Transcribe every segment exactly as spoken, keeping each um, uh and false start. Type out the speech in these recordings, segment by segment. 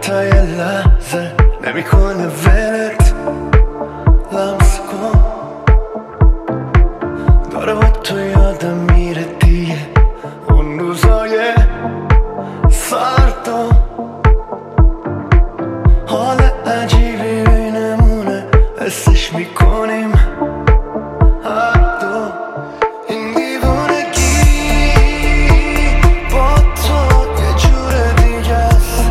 تا یه لحظه نمیکنه ولت لمس کن داره با تو یادم میره دیگه اون روزای سرد و حال عجیبی بینمونه حسش میکنیم هر دو این دیوونگی با تو یه جور دیگه است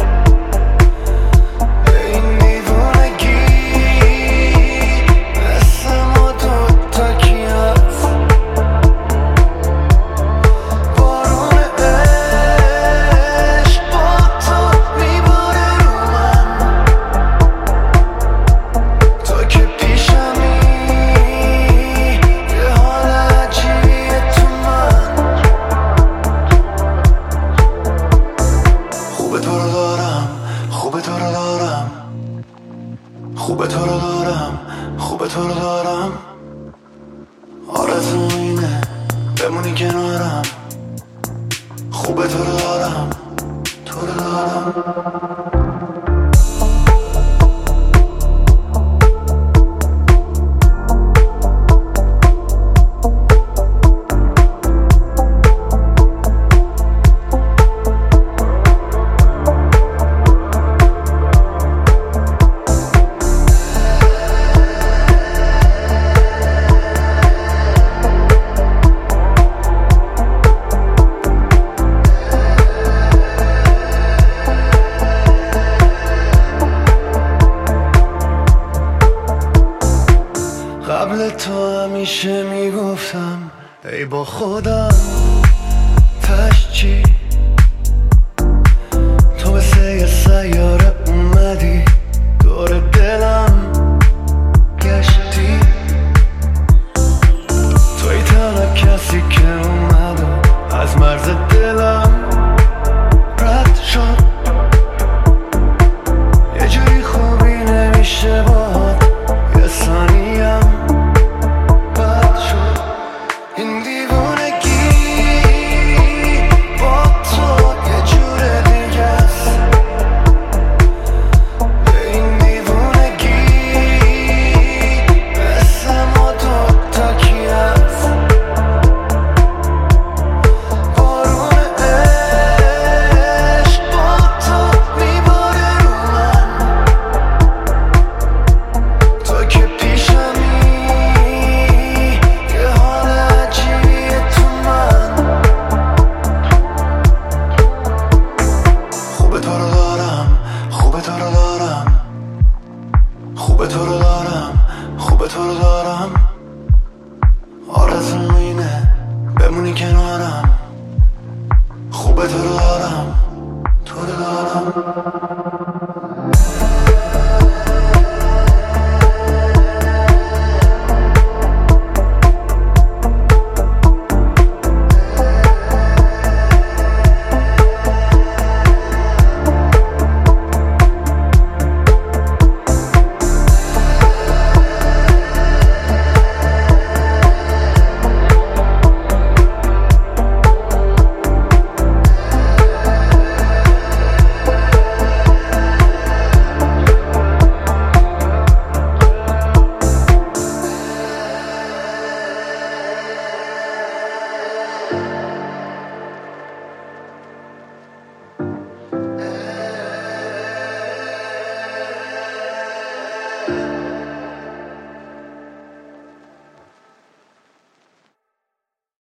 این دیوونگی مثل ما دوتا کی هست بارون عشق با تو میباره رو من تو که پیشمی یه حال عجیبیه تو من خوبه تو رو دارم خوبه تو رو دارم خوبه تو رو دارم خوبه تو رو دارم آرزوم اینه بمونی کنارم خوبه تو رو دارم تو رو دارم قبل تو همیشه میگفتم ای با خودم تش چی تو مثل یه سیاره اومدی دور دلم گشتی توی تنها کسی که اومد و از مرز